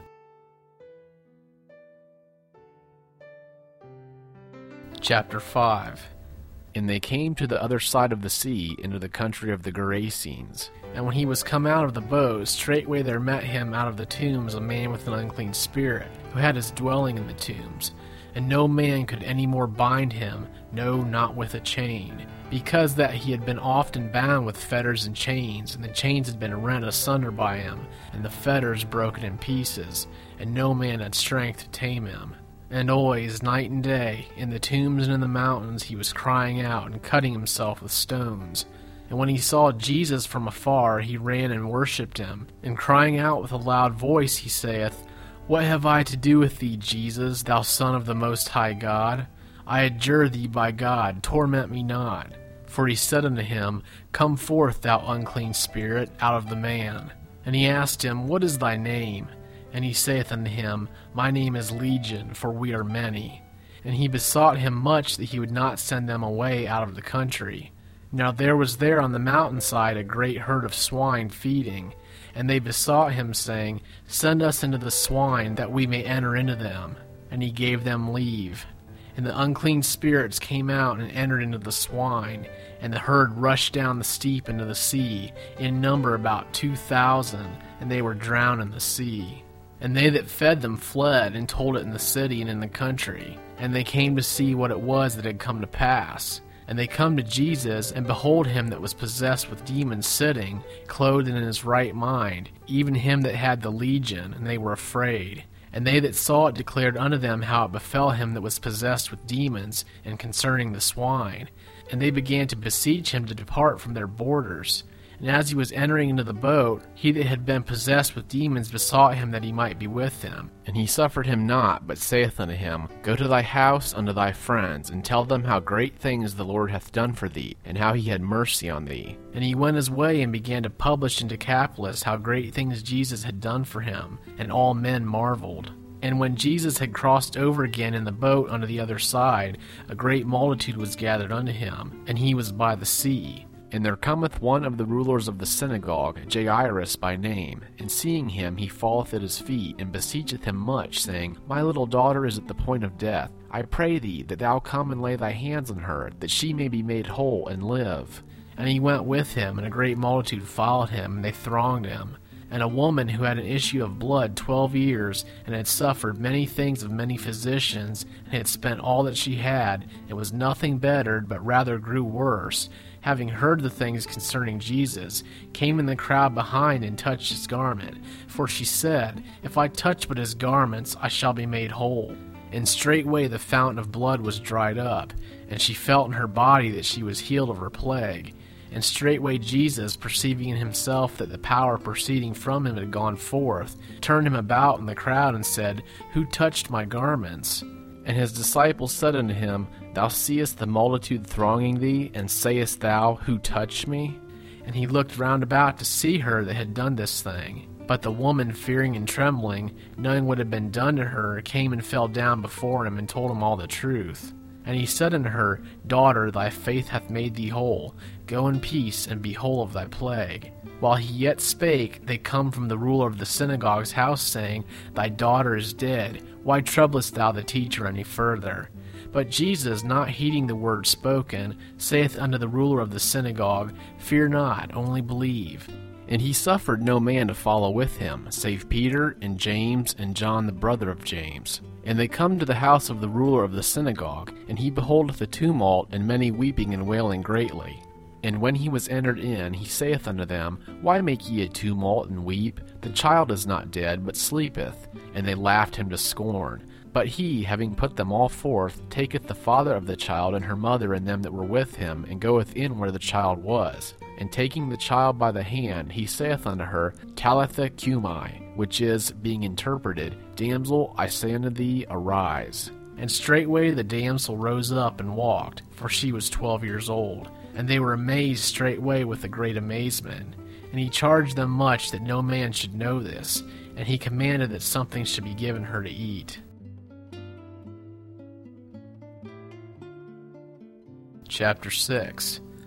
Chapter 5. And they came to the other side of the sea, into the country of the Gerasenes. And when he was come out of the boat, straightway there met him out of the tombs a man with an unclean spirit, who had his dwelling in the tombs. And no man could any more bind him, no, not with a chain, because that he had been often bound with fetters and chains, and the chains had been rent asunder by him, and the fetters broken in pieces, and no man had strength to tame him. And always, night and day, in the tombs and in the mountains, he was crying out and cutting himself with stones. And when he saw Jesus from afar, he ran and worshipped him. And crying out with a loud voice, he saith, What have I to do with thee, Jesus, thou Son of the Most High God? I adjure thee by God, torment me not. For he said unto him, Come forth, thou unclean spirit, out of the man. And he asked him, What is thy name? And he saith unto him, My name is Legion, for we are many. And he besought him much that he would not send them away out of the country. Now there was there on the mountainside a great herd of swine feeding. And they besought him, saying, Send us into the swine, that we may enter into them. And he gave them leave. And the unclean spirits came out and entered into the swine, and the herd rushed down the steep into the sea, in number about 2,000, and they were drowned in the sea. And they that fed them fled, and told it in the city and in the country. And they came to see what it was that had come to pass. And they come to Jesus, and behold him that was possessed with demons sitting, clothed in his right mind, even him that had the legion, and they were afraid. And they that saw it declared unto them how it befell him that was possessed with demons, and concerning the swine. And they began to beseech him to depart from their borders. And as he was entering into the boat, he that had been possessed with demons besought him that he might be with him. And he suffered him not, but saith unto him, Go to thy house unto thy friends, and tell them how great things the Lord hath done for thee, and how he had mercy on thee. And he went his way, and began to publish in Decapolis how great things Jesus had done for him, and all men marveled. And when Jesus had crossed over again in the boat unto the other side, a great multitude was gathered unto him, and he was by the sea. And there cometh one of the rulers of the synagogue, Jairus by name, and seeing him he falleth at his feet, and beseecheth him much, saying, My little daughter is at the point of death. I pray thee that thou come and lay thy hands on her, that she may be made whole and live. And he went with him, and a great multitude followed him, and they thronged him. And a woman who had an issue of blood 12 years, and had suffered many things of many physicians, and had spent all that she had, and was nothing bettered, but rather grew worse, having heard the things concerning Jesus, came in the crowd behind and touched his garment. For she said, If I touch but his garments, I shall be made whole. And straightway the fountain of blood was dried up, and she felt in her body that she was healed of her plague. And straightway Jesus, perceiving in himself that the power proceeding from him had gone forth, turned him about in the crowd and said, Who touched my garments? And his disciples said unto him, Thou seest the multitude thronging thee, and sayest thou, Who touched me? And he looked round about to see her that had done this thing. But the woman, fearing and trembling, knowing what had been done to her, came and fell down before him, and told him all the truth. And he said unto her, Daughter, thy faith hath made thee whole. Go in peace, and be whole of thy plague. While he yet spake, they come from the ruler of the synagogue's house, saying, Thy daughter is dead. Why troublest thou the teacher any further? But Jesus, not heeding the word spoken, saith unto the ruler of the synagogue, Fear not, only believe. And he suffered no man to follow with him, save Peter, and James, and John the brother of James. And they come to the house of the ruler of the synagogue, and he beholdeth a tumult, and many weeping and wailing greatly. And when he was entered in, he saith unto them, Why make ye a tumult and weep? The child is not dead, but sleepeth. And they laughed him to scorn. But he, having put them all forth, taketh the father of the child and her mother and them that were with him, and goeth in where the child was. And taking the child by the hand, he saith unto her, Talitha cumi, which is, being interpreted, Damsel, I say unto thee, arise. And straightway the damsel rose up and walked, for she was 12 years old. And they were amazed straightway with a great amazement. And he charged them much that no man should know this, and he commanded that something should be given her to eat. Chapter 6.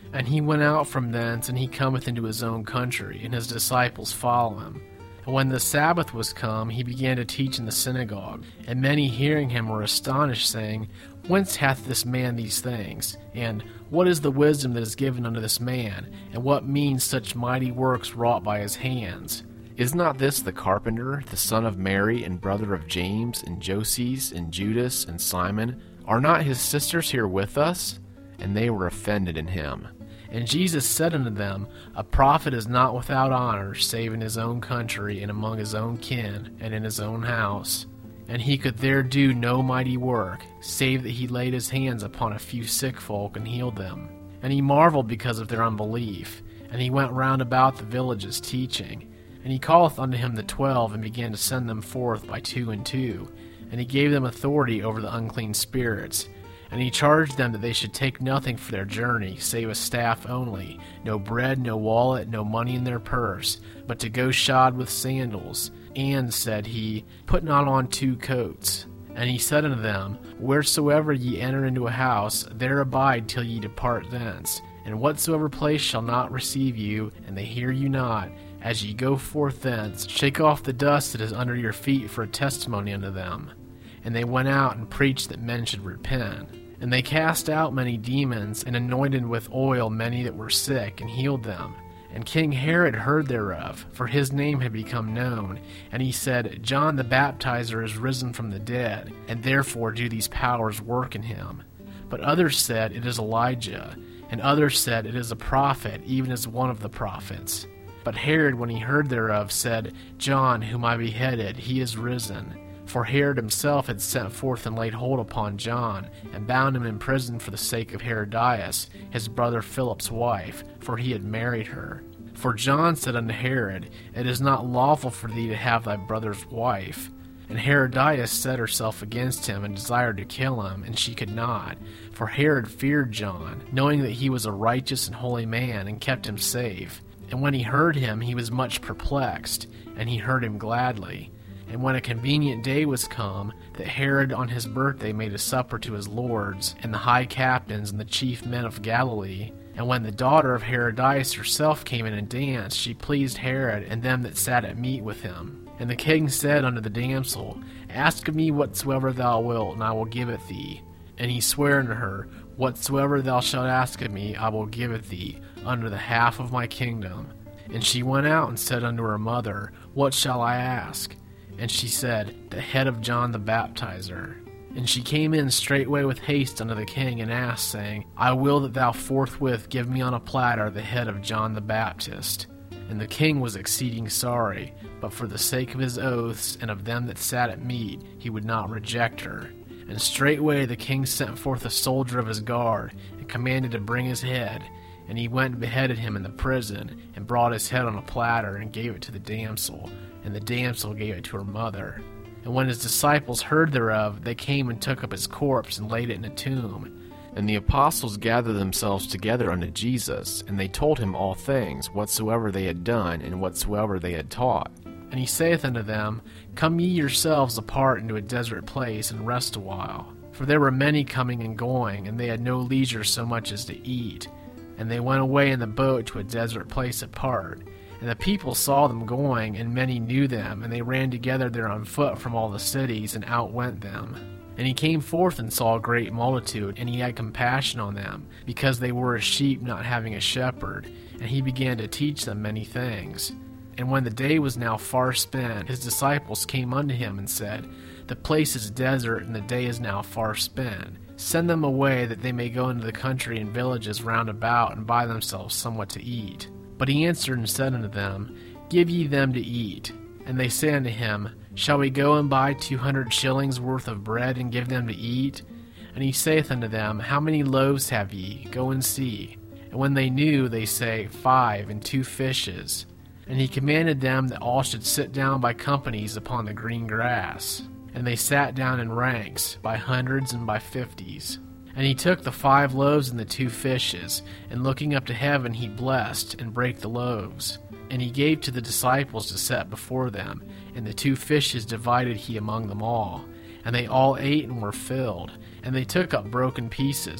And he went out from thence, and he cometh into his own country, and his disciples follow him. And when the Sabbath was come, he began to teach in the synagogue. And many hearing him were astonished, saying, Whence hath this man these things? And what is the wisdom that is given unto this man? And what means such mighty works wrought by his hands? Is not this the carpenter, the son of Mary, and brother of James, and Joses, and Judas, and Simon? Are not his sisters here with us? And they were offended in him. And Jesus said unto them, A prophet is not without honor, save in his own country, and among his own kin, and in his own house. And he could there do no mighty work, save that he laid his hands upon a few sick folk and healed them. And he marveled because of their unbelief. And he went round about the villages teaching. And he calleth unto him the 12, and began to send them forth by 2 and 2. And he gave them authority over the unclean spirits. And he charged them that they should take nothing for their journey, save a staff only, no bread, no wallet, no money in their purse, but to go shod with sandals. And, said he, put not on 2 coats. And he said unto them, Wheresoever ye enter into a house, there abide till ye depart thence. And whatsoever place shall not receive you, and they hear you not, as ye go forth thence, shake off the dust that is under your feet for a testimony unto them. And they went out and preached that men should repent. And they cast out many demons, and anointed with oil many that were sick, and healed them. And King Herod heard thereof, for his name had become known. And he said, John the Baptizer is risen from the dead, and therefore do these powers work in him. But others said, It is Elijah. And others said, It is a prophet, even as one of the prophets. But Herod, when he heard thereof, said, John, whom I beheaded, he is risen. For Herod himself had sent forth and laid hold upon John, and bound him in prison for the sake of Herodias, his brother Philip's wife, for he had married her. For John said unto Herod, It is not lawful for thee to have thy brother's wife. And Herodias set herself against him, and desired to kill him, and she could not. For Herod feared John, knowing that he was a righteous and holy man, and kept him safe. And when he heard him, he was much perplexed, and he heard him gladly. And when a convenient day was come, that Herod on his birthday made a supper to his lords, and the high captains, and the chief men of Galilee. And when the daughter of Herodias herself came in and danced, she pleased Herod, and them that sat at meat with him. And the king said unto the damsel, Ask of me whatsoever thou wilt, and I will give it thee. And he sware unto her, Whatsoever thou shalt ask of me, I will give it thee, under the half of my kingdom. And she went out and said unto her mother, What shall I ask? And she said, The head of John the Baptizer. And she came in straightway with haste unto the king, and asked, saying, I will that thou forthwith give me on a platter the head of John the Baptist. And the king was exceeding sorry, but for the sake of his oaths, and of them that sat at meat, he would not reject her. And straightway the king sent forth a soldier of his guard, and commanded to bring his head. And he went and beheaded him in the prison, and brought his head on a platter, and gave it to the damsel. And the damsel gave it to her mother. And when his disciples heard thereof, they came and took up his corpse, and laid it in a tomb. And the apostles gathered themselves together unto Jesus, and they told him all things, whatsoever they had done, and whatsoever they had taught. And he saith unto them, Come ye yourselves apart into a desert place, and rest a while. For there were many coming and going, and they had no leisure so much as to eat. And they went away in the boat to a desert place apart. And the people saw them going, and many knew them, and they ran together there on foot from all the cities, and outwent them. And he came forth and saw a great multitude, and he had compassion on them, because they were as sheep not having a shepherd. And he began to teach them many things. And when the day was now far spent, his disciples came unto him and said, The place is desert, and the day is now far spent. Send them away, that they may go into the country and villages round about, and buy themselves somewhat to eat. But he answered and said unto them, Give ye them to eat. And they say unto him, Shall we go and buy 200 shillings worth of bread, and give them to eat? And he saith unto them, How many loaves have ye? Go and see. And when they knew, they say, 5, and 2 fishes. And he commanded them that all should sit down by companies upon the green grass. And they sat down in ranks, by hundreds and by 50s. And he took the 5 loaves and the 2 fishes, and looking up to heaven he blessed, and brake the loaves. And he gave to the disciples to set before them, and the 2 fishes divided he among them all. And they all ate and were filled. And they took up broken pieces,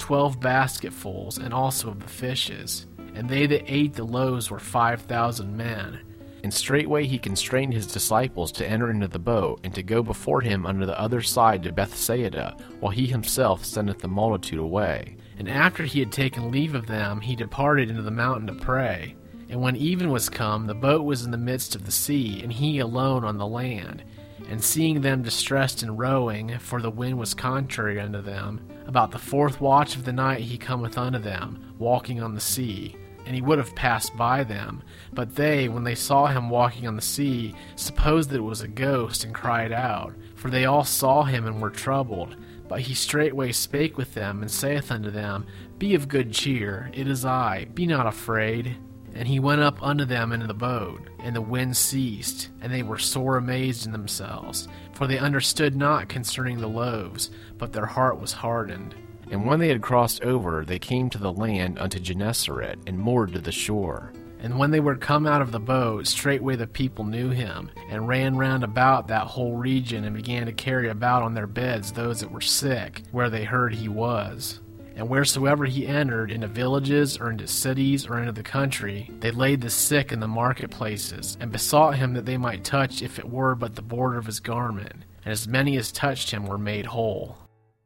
12 basketfuls, and also of the fishes. And they that ate the loaves were 5,000 men. And straightway he constrained his disciples to enter into the boat, and to go before him unto the other side to Bethsaida, while he himself sendeth the multitude away. And after he had taken leave of them, he departed into the mountain to pray. And when even was come, the boat was in the midst of the sea, and he alone on the land. And seeing them distressed in rowing, for the wind was contrary unto them, about the 4th watch of the night he cometh unto them, walking on the sea. And he would have passed by them. But they, when they saw him walking on the sea, supposed that it was a ghost, and cried out. For they all saw him and were troubled. But he straightway spake with them, and saith unto them, Be of good cheer, it is I, be not afraid. And he went up unto them into the boat, and the wind ceased, and they were sore amazed in themselves. For they understood not concerning the loaves, but their heart was hardened. And when they had crossed over, they came to the land unto Gennesaret, and moored to the shore. And when they were come out of the boat, straightway the people knew him, and ran round about that whole region, and began to carry about on their beds those that were sick, where they heard he was. And wheresoever he entered, into villages, or into cities, or into the country, they laid the sick in the marketplaces, and besought him that they might touch, if it were but the border of his garment. And as many as touched him were made whole.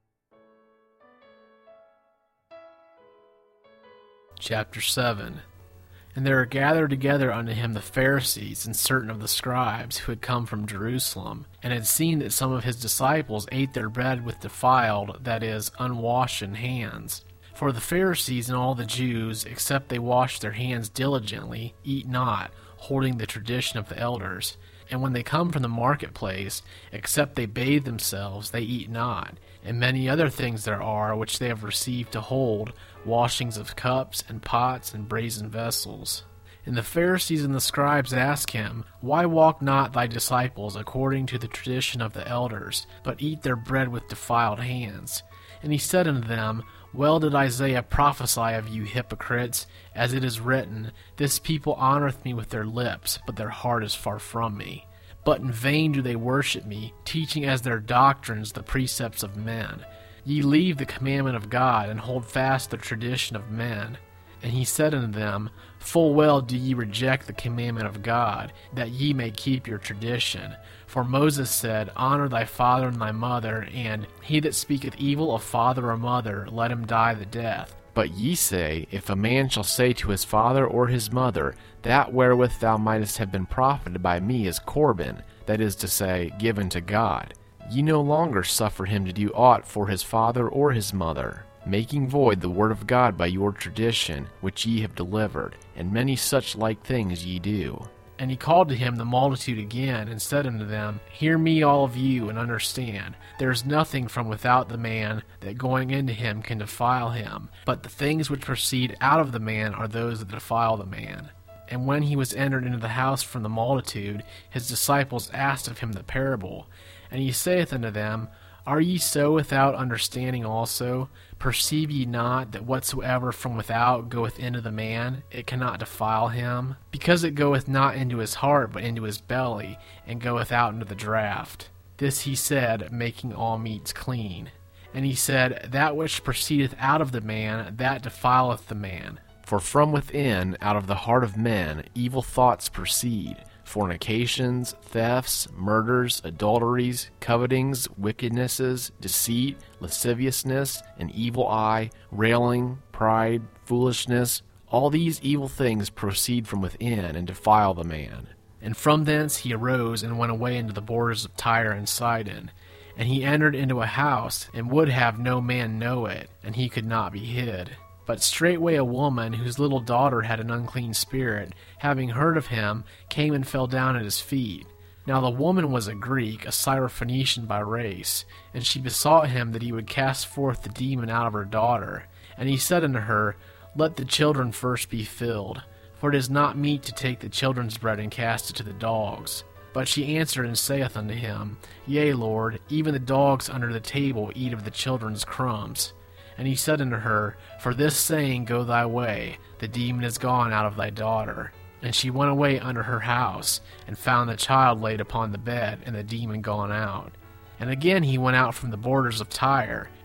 Chapter 7. And there were gathered together unto him the Pharisees and certain of the scribes who had come from Jerusalem, and had seen that some of his disciples ate their bread with defiled, that is, unwashen hands. For the Pharisees and all the Jews, except they wash their hands diligently, eat not, holding the tradition of the elders. And when they come from the marketplace, except they bathe themselves, they eat not. And many other things there are which they have received to hold, washings of cups and pots and brazen vessels. And the Pharisees and the scribes ask him, Why walk not thy disciples according to the tradition of the elders, but eat their bread with defiled hands? And he said unto them, Well did Isaiah prophesy of you hypocrites, as it is written, This people honoureth me with their lips, but their heart is far from me. But in vain do they worship me, teaching as their doctrines the precepts of men. Ye leave the commandment of God, and hold fast the tradition of men. And he said unto them, Full well do ye reject the commandment of God, that ye may keep your tradition. For Moses said, Honour thy father and thy mother, and he that speaketh evil of father or mother, let him die the death. But ye say, If a man shall say to his father or his mother, That wherewith thou mightest have been profited by me is Corban, that is to say, given to God. Ye no longer suffer him to do aught for his father or his mother, making void the word of God by your tradition, which ye have delivered, and many such like things ye do. And he called to him the multitude again, and said unto them, Hear me all of you, and understand. There is nothing from without the man that going into him can defile him, but the things which proceed out of the man are those that defile the man. And when he was entered into the house from the multitude, his disciples asked of him the parable. And he saith unto them, Are ye so without understanding also? Perceive ye not that whatsoever from without goeth into the man, it cannot defile him? Because it goeth not into his heart, but into his belly, and goeth out into the draught. This he said, making all meats clean. And he said, That which proceedeth out of the man, that defileth the man. For from within, out of the heart of men, evil thoughts proceed, fornications, thefts, murders, adulteries, covetings, wickednesses, deceit, lasciviousness, an evil eye, railing, pride, foolishness. All these evil things proceed from within and defile the man. And from thence he arose and went away into the borders of Tyre and Sidon. And he entered into a house, and would have no man know it, and he could not be hid. But straightway a woman, whose little daughter had an unclean spirit, having heard of him, came and fell down at his feet. Now the woman was a Greek, a Syrophoenician by race, and she besought him that he would cast forth the demon out of her daughter. And he said unto her, Let the children first be filled, for it is not meet to take the children's bread and cast it to the dogs. But she answered and saith unto him, Yea, Lord, even the dogs under the table eat of the children's crumbs. And he said unto her, For this saying go thy way, the demon is gone out of thy daughter. And she went away unto her house, and found the child laid upon the bed, and the demon gone out. And again he went out from the borders of Tyre,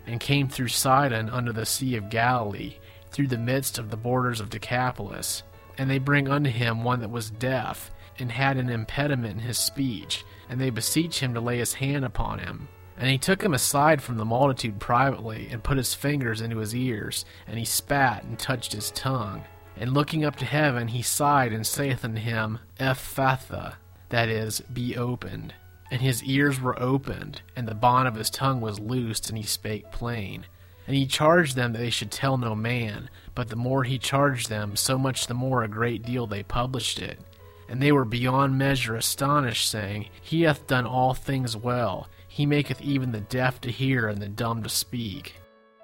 and came through Sidon unto the sea of Galilee, through the midst of the borders of Decapolis. And they bring unto him one that was deaf, and had an impediment in his speech, and they beseech him to lay his hand upon him. And he took him aside from the multitude privately, and put his fingers into his ears, and he spat and touched his tongue. And looking up to heaven, he sighed, and saith unto him, Ephphatha, that is, be opened. And his ears were opened, and the bond of his tongue was loosed, and he spake plain. And he charged them that they should tell no man, but the more he charged them, so much the more a great deal they published it. And they were beyond measure astonished, saying, He hath done all things well. He maketh even the deaf to hear and the dumb to speak.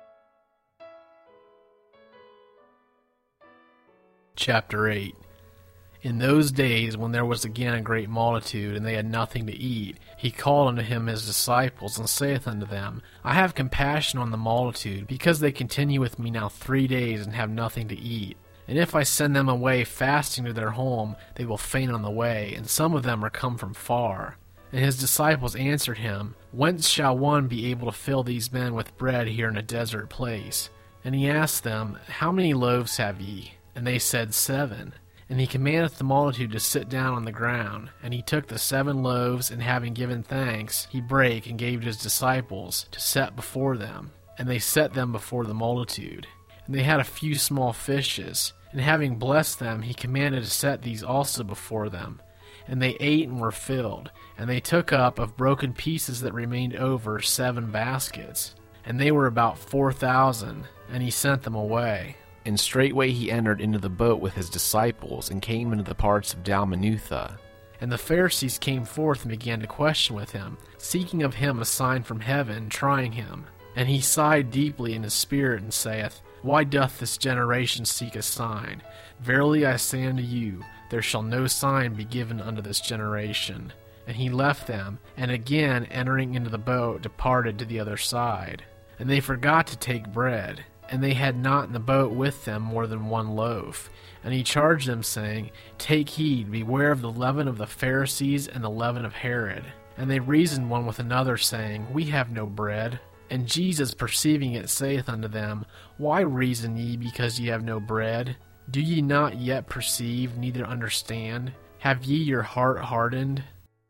Chapter 8. In those days, when there was again a great multitude, and they had nothing to eat, he called unto him his disciples, and saith unto them, I have compassion on the multitude, because they continue with me now 3 days, and have nothing to eat. And if I send them away fasting to their home, they will faint on the way, and some of them are come from far. And his disciples answered him, Whence shall one be able to fill these men with bread here in a desert place? And he asked them, How many loaves have ye? And they said, 7. And he commandeth the multitude to sit down on the ground. And he took the 7 loaves, and having given thanks, he brake, and gave to his disciples to set before them. And they set them before the multitude. And they had a few small fishes. And having blessed them, he commanded to set these also before them. And they ate and were filled. And they took up of broken pieces that remained over 7 baskets. And they were about 4,000. And he sent them away. And straightway he entered into the boat with his disciples, and came into the parts of Dalmanutha. And the Pharisees came forth and began to question with him, seeking of him a sign from heaven, trying him. And he sighed deeply in his spirit, and saith, Why doth this generation seek a sign? Verily I say unto you, there shall no sign be given unto this generation. And he left them, and again entering into the boat departed to the other side. And they forgot to take bread. And they had not in the boat with them more than 1 loaf. And he charged them, saying, Take heed, beware of the leaven of the Pharisees and the leaven of Herod. And they reasoned one with another, saying, We have no bread. And Jesus, perceiving it, saith unto them, Why reason ye, because ye have no bread? Do ye not yet perceive, neither understand? Have ye your heart hardened?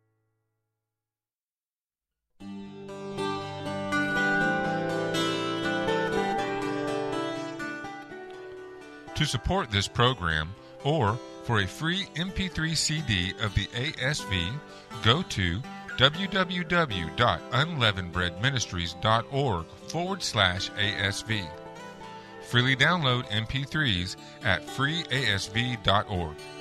To support this program, or for a free MP3 CD of the ASV, go to www.unleavenedbreadministries.org/ASV. Freely download MP3s at freeasv.org.